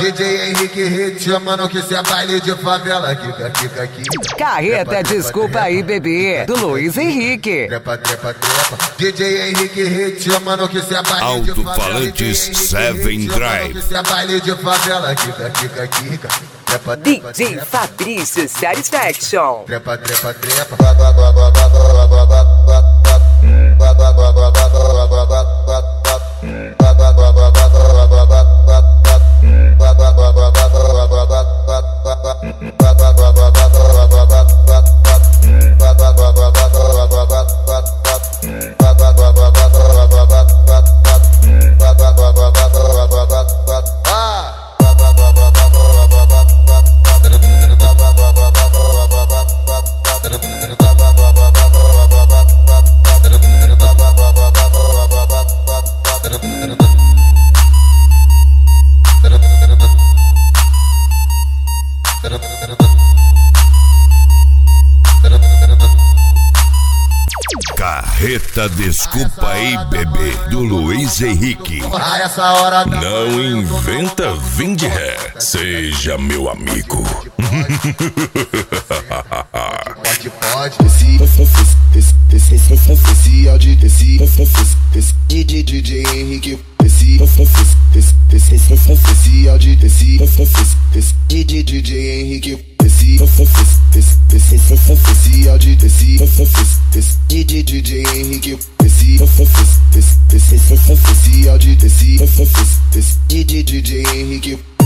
DJ Henrique Hit chamando que cê é baile de favela. Kika aqui. Carreta, desculpa aí, bebê, do Luiz Henrique. Trepa. DJ Henrique Hit chamando que cê é baile de favela. Alto-falantes 7 Drive. Que cê é baile de favela. Kika. DJ Fabrício Satisfaction. Trepa. Carreta, desculpa aí, bebê, do Luiz Henrique. Não inventa, vem de ré, seja meu amigo. Pode. DJ Henrique. DJ Henrique. DJ Henrique. DJ Henrique.